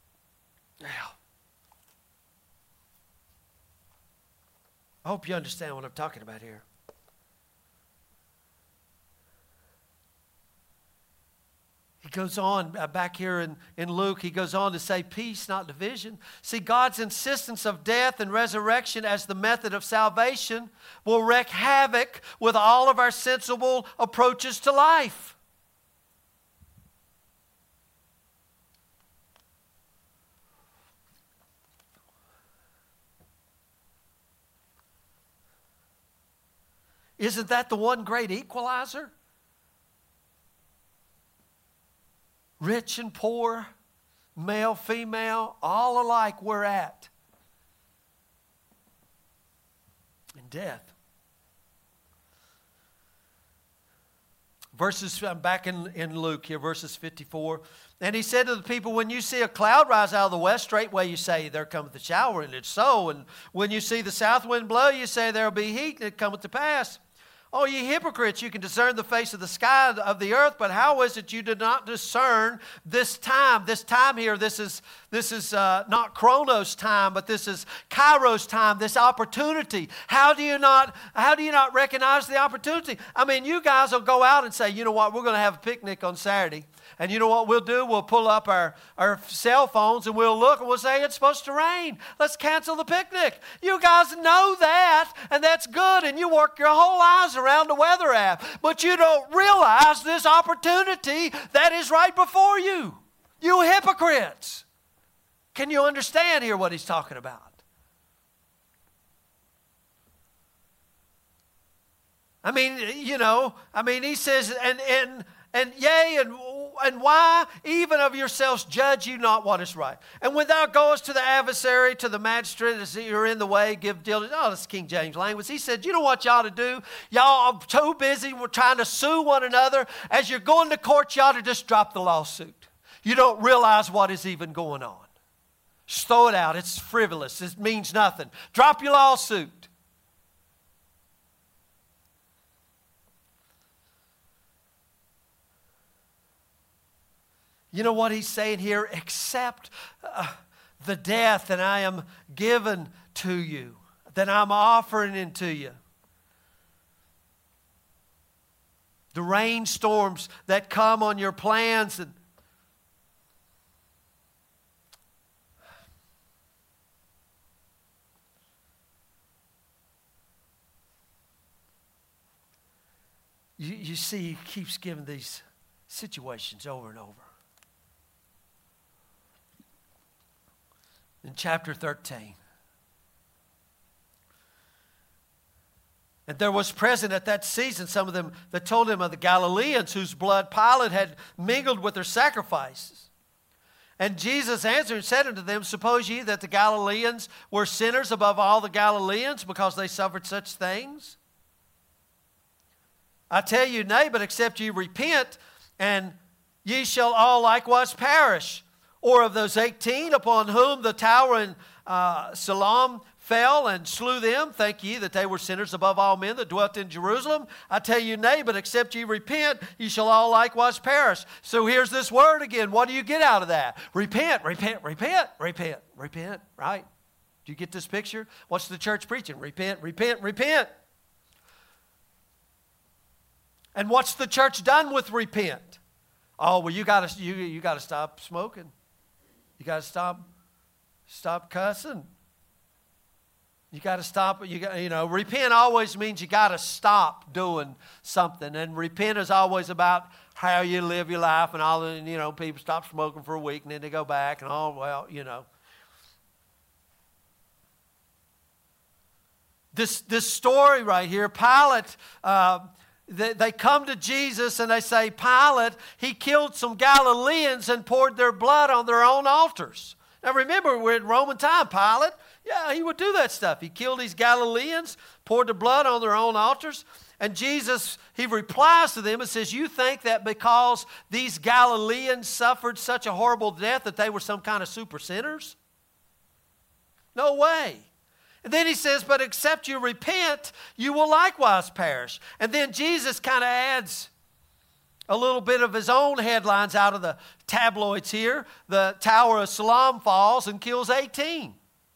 I hope you understand what I'm talking about here. He goes on, uh, back here in, in Luke, he goes on to say peace, not division. See, God's insistence of death and resurrection as the method of salvation will wreak havoc with all of our sensible approaches to life. Isn't that the one great equalizer? Rich and poor, male, female, all alike we're at in death. Verses, I'm back in, in Luke here, verses fifty-four. And he said to the people, when you see a cloud rise out of the west, straightway you say, there cometh the shower, and it's so. And when you see the south wind blow, you say, there will be heat, and it cometh to pass. Oh, ye hypocrites, you can discern the face of the sky of the earth, but how is it you did not discern this time? This time here, this is, this is uh, not Chronos time, but this is Kairos time, this opportunity. How do you not, how do you not recognize the opportunity? I mean, you guys will go out and say, you know what, we're going to have a picnic on Saturday. And you know what we'll do? We'll pull up our, our cell phones and we'll look and we'll say, it's supposed to rain. Let's cancel the picnic. You guys know that, and that's good, and you work your whole lives around the weather app. But you don't realize this opportunity that is right before you. You hypocrites. Can you understand here what he's talking about? I mean, you know, I mean, he says, and and and yea, and and why even of yourselves judge you not what is right? And when thou goest to the adversary, to the magistrate, as you're in the way, give diligence. Oh, that's King James language. He said, you know what you ought to do? Y'all are too busy with trying to sue one another. As you're going to court, you ought to just drop the lawsuit. You don't realize what is even going on. Just throw it out. It's frivolous. It means nothing. Drop your lawsuit. You know what he's saying here? Accept uh, the death that I am given to you, that I'm offering into you. The rainstorms that come on your plans, and you, you see, he keeps giving these situations over and over. In chapter thirteen. And there was present at that season some of them that told him of the Galileans whose blood Pilate had mingled with their sacrifices. And Jesus answered and said unto them, suppose ye that the Galileans were sinners above all the Galileans because they suffered such things? I tell you, nay, but except ye repent, and ye shall all likewise perish. Or of those eighteen upon whom the tower in uh, Siloam fell and slew them, think ye that they were sinners above all men that dwelt in Jerusalem? I tell you, nay, but except ye repent, ye shall all likewise perish. So here's this word again. What do you get out of that? Repent, repent, repent, repent, repent, right? Do you get this picture? What's the church preaching? Repent, repent, repent. And what's the church done with repent? Oh, well, you got to you, you got to stop smoking. You got to stop stop cussing. You got to stop. You got, you know, repent always means you got to stop doing something. And repent is always about how you live your life and all. And, you know, people stop smoking for a week and then they go back and all. Well, you know. This, this story right here, Pilate, uh, they, they come to Jesus and they say, Pilate, he killed some Galileans and poured their blood on their own altars. Now remember, we're in Roman time. Pilate, yeah, he would do that stuff. He killed these Galileans, poured the blood on their own altars. And Jesus, he replies to them and says, you think that because these Galileans suffered such a horrible death that they were some kind of super sinners? No way. And then he says, but except you repent, you will likewise perish. And then Jesus kind of adds a little bit of his own headlines out of the tabloids here. The Tower of Siloam falls and kills eighteen.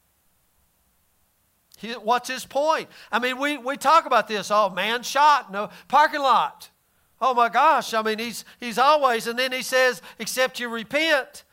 He, what's his point? I mean, we, we talk about this. Oh, man shot in the parking lot. Oh, my gosh. I mean, he's, he's always, and then he says, except you repent.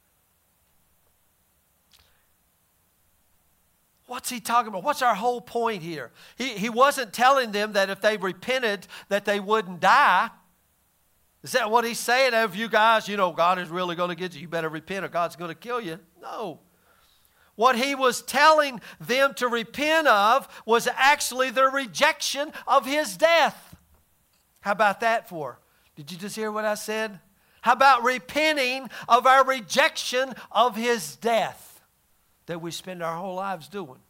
What's he talking about? What's our whole point here? He, he wasn't telling them that if they repented that they wouldn't die. Is that what he's saying? If you guys, you know, God is really going to get you, you better repent or God's going to kill you. No. What he was telling them to repent of was actually their rejection of his death. How about that for? Did you just hear what I said? How about repenting of our rejection of his death that we spend our whole lives doing?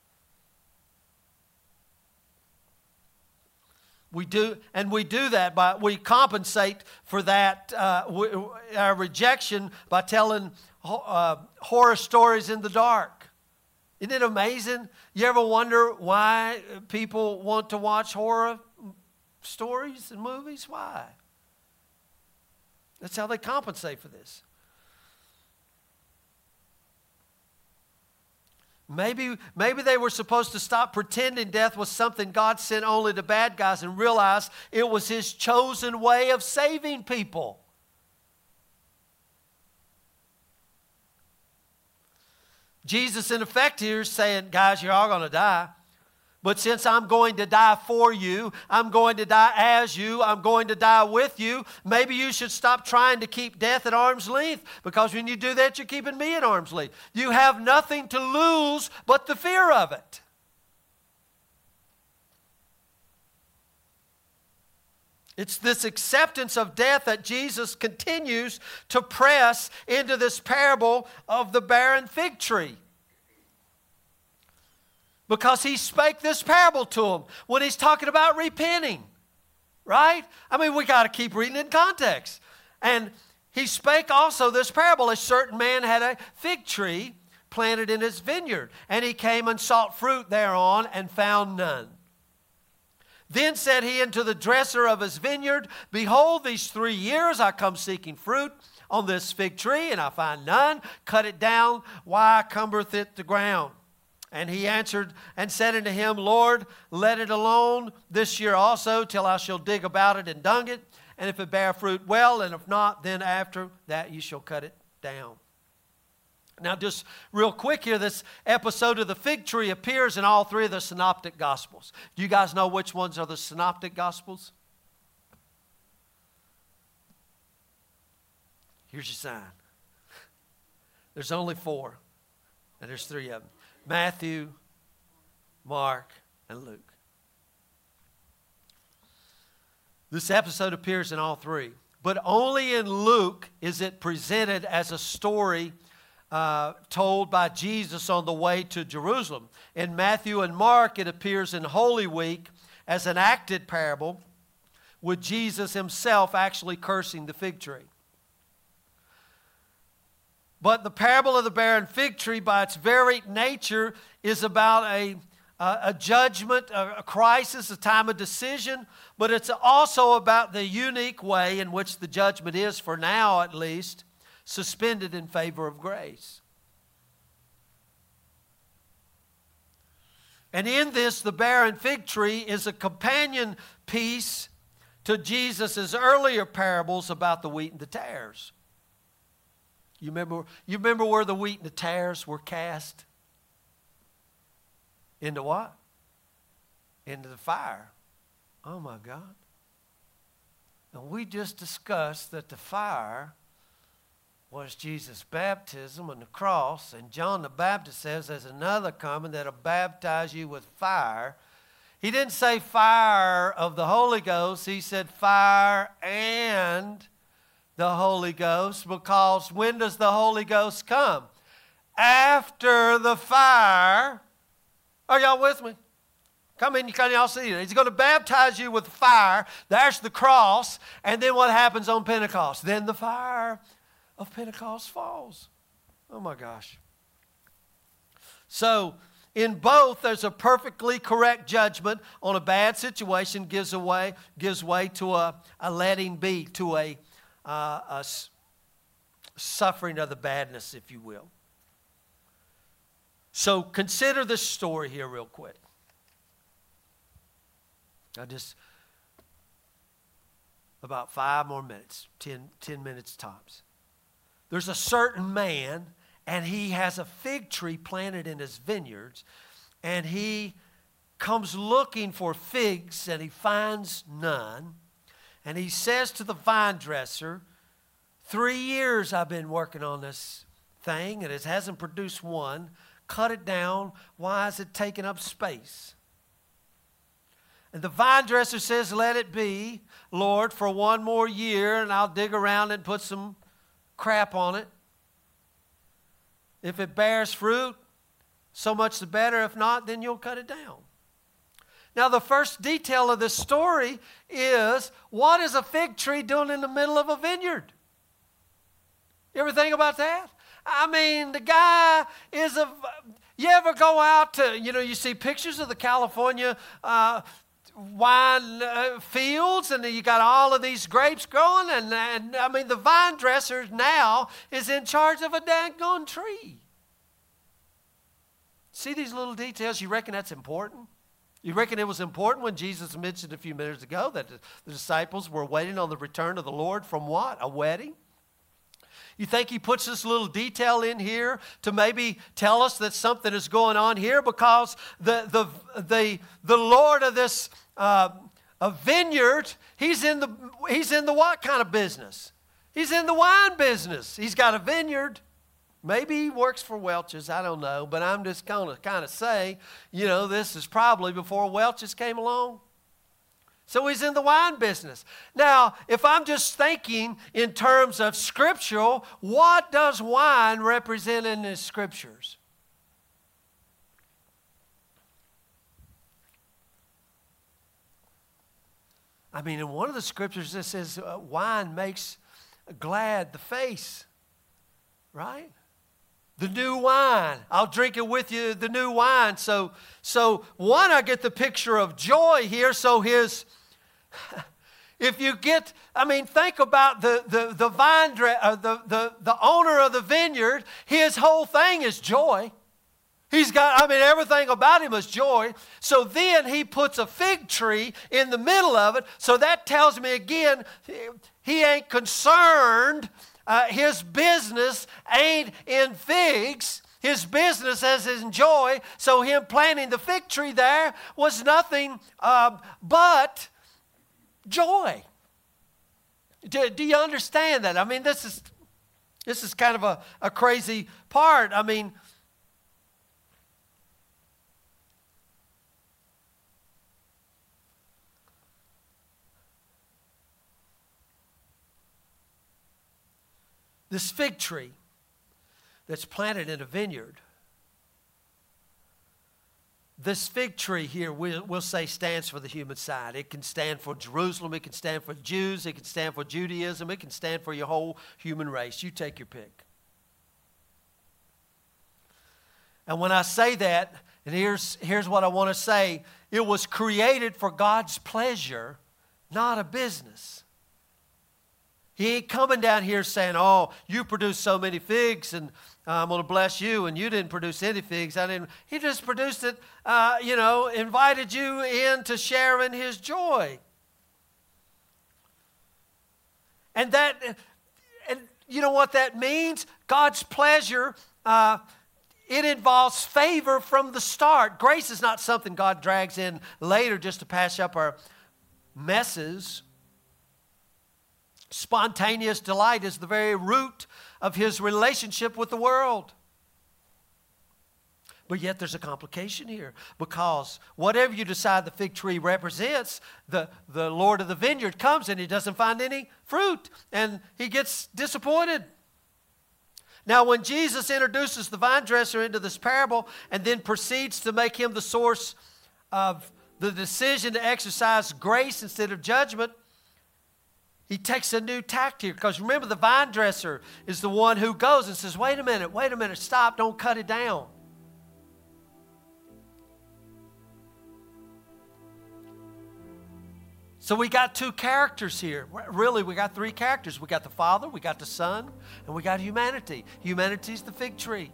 We do, and we do that by, we compensate for that, uh, we, our rejection by telling uh, horror stories in the dark. Isn't it amazing? You ever wonder why people want to watch horror stories and movies? Why? That's how they compensate for this. Maybe, maybe they were supposed to stop pretending death was something God sent only to bad guys and realize it was his chosen way of saving people. Jesus, in effect, here is saying, guys, you're all going to die. But since I'm going to die for you, I'm going to die as you, I'm going to die with you, maybe you should stop trying to keep death at arm's length, because when you do that, you're keeping me at arm's length. You have nothing to lose but the fear of it. It's this acceptance of death that Jesus continues to press into this parable of the barren fig tree. Because he spake this parable to them when he's talking about repenting. Right? I mean, we got to keep reading in context. And he spake also this parable. A certain man had a fig tree planted in his vineyard, and he came and sought fruit thereon and found none. Then said he unto the dresser of his vineyard, behold, these three years I come seeking fruit on this fig tree, and I find none. Cut it down. Why cumbereth it the ground? And he answered and said unto him, Lord, let it alone this year also, till I shall dig about it and dung it. And if it bear fruit, well, and if not, then after that you shall cut it down. Now, just real quick here, this episode of the fig tree appears in all three of the synoptic gospels. Do you guys know which ones are the synoptic gospels? Here's your sign. There's only four, and there's three of them. Matthew, Mark, and Luke. This episode appears in all three, but only in Luke is it presented as a story uh, told by Jesus on the way to Jerusalem. In Matthew and Mark, it appears in Holy Week as an acted parable, with Jesus himself actually cursing the fig tree. But the parable of the barren fig tree, by its very nature, is about a, a, a judgment, a, a crisis, a time of decision. But it's also about the unique way in which the judgment is, for now at least, suspended in favor of grace. And in this, the barren fig tree is a companion piece to Jesus' earlier parables about the wheat and the tares. You remember, you remember where the wheat and the tares were cast? Into what? Into the fire. Oh my God. And we just discussed that the fire was Jesus' baptism on the cross. And John the Baptist says there's another coming that'll baptize you with fire. He didn't say fire of the Holy Ghost. He said fire and the Holy Ghost, because when does the Holy Ghost come? After the fire. Are y'all with me? Come in, can y'all see it? He's going to baptize you with fire. There's the cross. And then what happens on Pentecost? Then the fire of Pentecost falls. Oh my gosh. So, in both, there's a perfectly correct judgment on a bad situation, gives away, gives way to a, a letting be, to a, uh, a s- suffering of the badness, if you will. So consider this story here real quick. I just, about five more minutes, ten, ten minutes tops. There's a certain man, and he has a fig tree planted in his vineyards, and he comes looking for figs, and he finds none. And he says to the vine dresser, three years I've been working on this thing, and it hasn't produced one. Cut it down. Why is it taking up space? And the vine dresser says, let it be, Lord, for one more year, and I'll dig around and put some crap on it. If it bears fruit, so much the better. If not, then you'll cut it down. Now, the first detail of this story is, what is a fig tree doing in the middle of a vineyard? You ever think about that? I mean, the guy is a... You ever go out to, you know, you see pictures of the California uh, wine uh, fields, and you got all of these grapes growing, and, and I mean, the vine dresser now is in charge of a daggone tree. See these little details? You reckon that's important? You reckon it was important when Jesus mentioned a few minutes ago that the, the disciples were waiting on the return of the Lord from what? A wedding? You think he puts this little detail in here to maybe tell us that something is going on here? Because the the the, the Lord of this uh, a vineyard, he's in the he's in the what kind of business? He's in the wine business. He's got a vineyard. Maybe he works for Welch's, I don't know. But I'm just going to kind of say, you know, this is probably before Welch's came along. So he's in the wine business. Now, if I'm just thinking in terms of scriptural, what does wine represent in the scriptures? I mean, in one of the scriptures it says uh, wine makes glad the face, right? The new wine. I'll drink it with you, the new wine. So, so one, I get the picture of joy here. So his... If you get, I mean, think about the the the vine, uh, the the the owner of the vineyard. His whole thing is joy. He's got, I mean, everything about him is joy. So then he puts a fig tree in the middle of it. So that tells me again, he ain't concerned. Uh, his business ain't in figs. His business is in joy. So him planting the fig tree there was nothing uh, but joy. Do, do you understand that? I mean, this is this is kind of a, a crazy part. I mean, this fig tree that's planted in a vineyard, this fig tree here, we'll, we'll say, stands for the human side. It can stand for Jerusalem. It can stand for Jews. It can stand for Judaism. It can stand for your whole human race. You take your pick. And when I say that, and here's, here's what I want to say, it was created for God's pleasure, not a business. He ain't coming down here saying, oh, you produce so many figs, and uh, I'm going to bless you, and you didn't produce any figs. I didn't. He just produced it, uh, you know, invited you in to share in his joy. And that, and you know what that means? God's pleasure, uh, it involves favor from the start. Grace is not something God drags in later just to patch up our messes. Spontaneous delight is the very root of his relationship with the world. But yet there's a complication here, because whatever you decide the fig tree represents, the, the Lord of the vineyard comes and he doesn't find any fruit, and he gets disappointed. Now, when Jesus introduces the vine dresser into this parable and then proceeds to make him the source of the decision to exercise grace instead of judgment, he takes a new tact here. Because remember, the vine dresser is the one who goes and says, wait a minute, wait a minute, stop, don't cut it down. So we got two characters here. Really, we got three characters. We got the Father, we got the Son, and we got humanity. Humanity is the fig tree.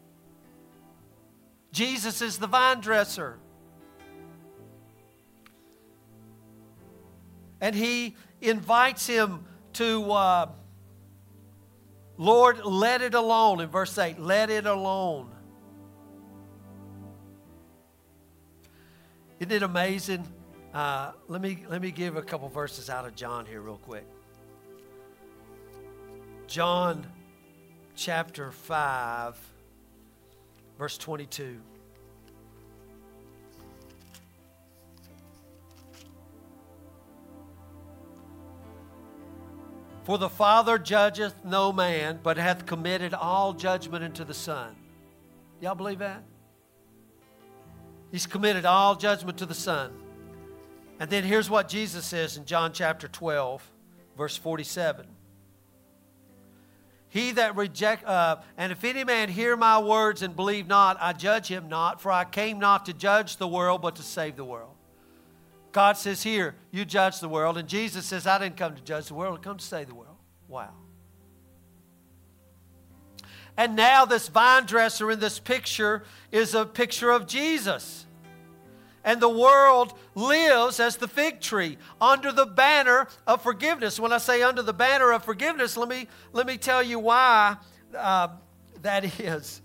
Jesus is the vine dresser. And he invites him to, uh, Lord, let it alone. In verse eight, let it alone. Isn't it amazing? Uh, let me, let me give a couple verses out of John here real quick. John chapter five, verse twenty-two. For the Father judgeth no man, but hath committed all judgment unto the Son. Y'all believe that? He's committed all judgment to the Son. And then here's what Jesus says in John chapter twelve, verse forty-seven. He that reject, uh, and if any man hear my words and believe not, I judge him not, for I came not to judge the world, but to save the world. God says here, you judge the world. And Jesus says, I didn't come to judge the world, I come to save the world. Wow. And now this vine dresser in this picture is a picture of Jesus. And the world lives as the fig tree under the banner of forgiveness. When I say under the banner of forgiveness, let me, let me tell you why uh, that is.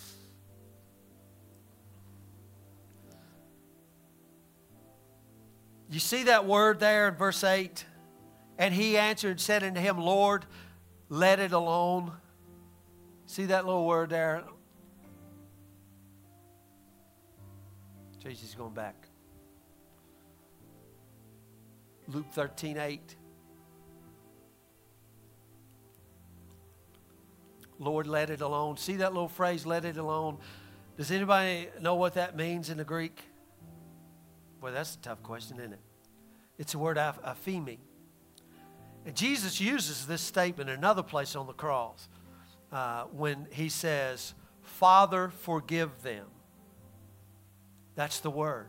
You see that word there in verse eight? And he answered and said unto him, Lord, let it alone. See that little word there? Tracy's going back. Luke thirteen eight. Lord, let it alone. See that little phrase, let it alone? Does anybody know what that means in the Greek? Boy, that's a tough question, isn't it? It's the word aphemi. And Jesus uses this statement in another place on the cross uh, when he says, Father, forgive them. That's the word.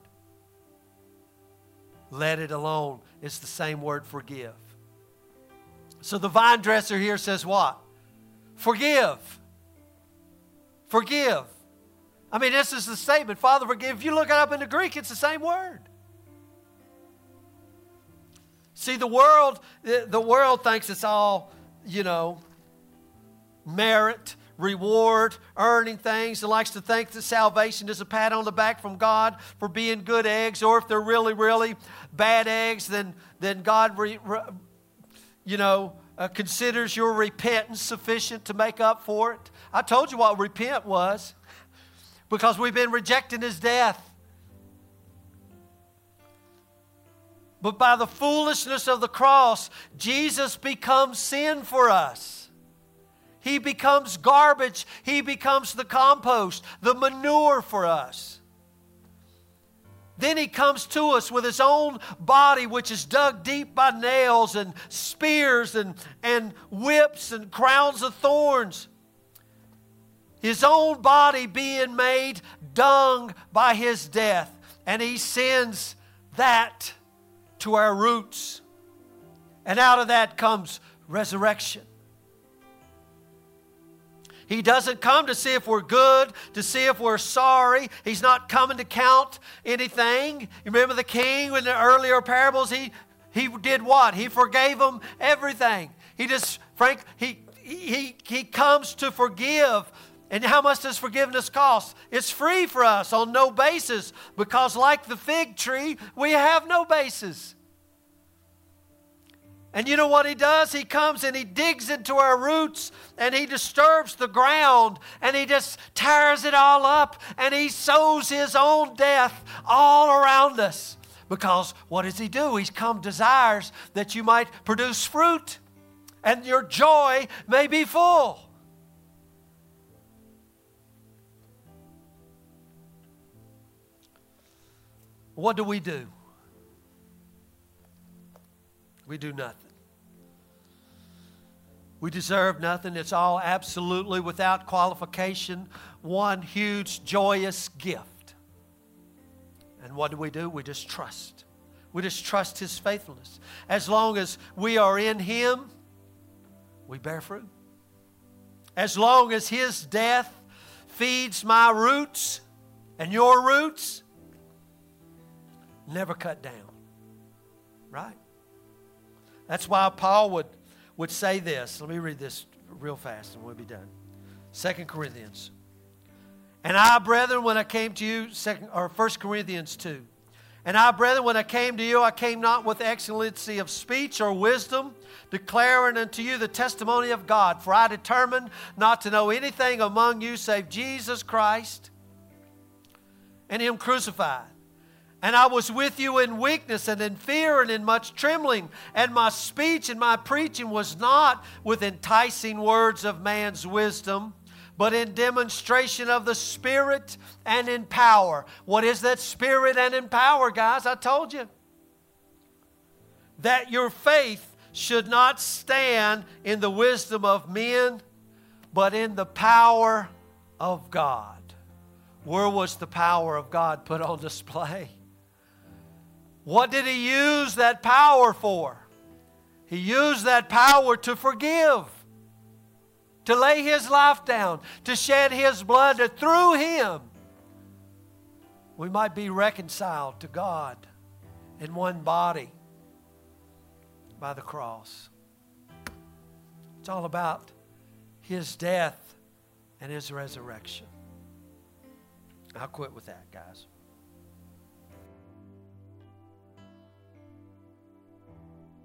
Let it alone is the same word, forgive. So the vine dresser here says what? Forgive. Forgive. I mean, this is the statement, Father, forgive. If you look it up in the Greek, it's the same word. See, the world, the world thinks it's all, you know, merit, reward, earning things. It likes to think that salvation is a pat on the back from God for being good eggs, or if they're really, really bad eggs, then, then God, re, re, you know, uh, considers your repentance sufficient to make up for it. I told you what repent was, because we've been rejecting His death. But by the foolishness of the cross, Jesus becomes sin for us. He becomes garbage. He becomes the compost, the manure for us. Then He comes to us with His own body, which is dug deep by nails and spears and, and whips and crowns of thorns. His own body being made dung by His death. And He sends that to our roots. And out of that comes resurrection. He doesn't come to see if we're good, to see if we're sorry. He's not coming to count anything. You remember the king in the earlier parables? He, he did what? He forgave them everything. he just, Frank, he, he, he comes to forgive. And how much does forgiveness cost? It's free for us on no basis, because like the fig tree, we have no basis. And you know what he does? He comes and he digs into our roots and he disturbs the ground and he just tears it all up and he sows his own death all around us. Because what does he do? He's come desires that you might produce fruit and your joy may be full. What do we do? We do nothing. We deserve nothing. It's all absolutely without qualification, one huge joyous gift. And what do we do? We just trust. We just trust His faithfulness. As long as we are in Him, we bear fruit. As long as His death feeds my roots and your roots, never cut down. Right? That's why Paul would, would say this. Let me read this real fast and we'll be done. Second Corinthians. And I, brethren, when I came to you, second, or First Corinthians two. And I, brethren, when I came to you, I came not with excellency of speech or wisdom, declaring unto you the testimony of God. For I determined not to know anything among you save Jesus Christ and Him crucified. And I was with you in weakness and in fear and in much trembling. And my speech and my preaching was not with enticing words of man's wisdom, but in demonstration of the Spirit and in power. What is that Spirit and in power, guys? I told you. That your faith should not stand in the wisdom of men, but in the power of God. Where was the power of God put on display? What did He use that power for? He used that power to forgive, to lay His life down, to shed His blood, that through Him we might be reconciled to God in one body by the cross. It's all about His death and His resurrection. I'll quit with that, guys.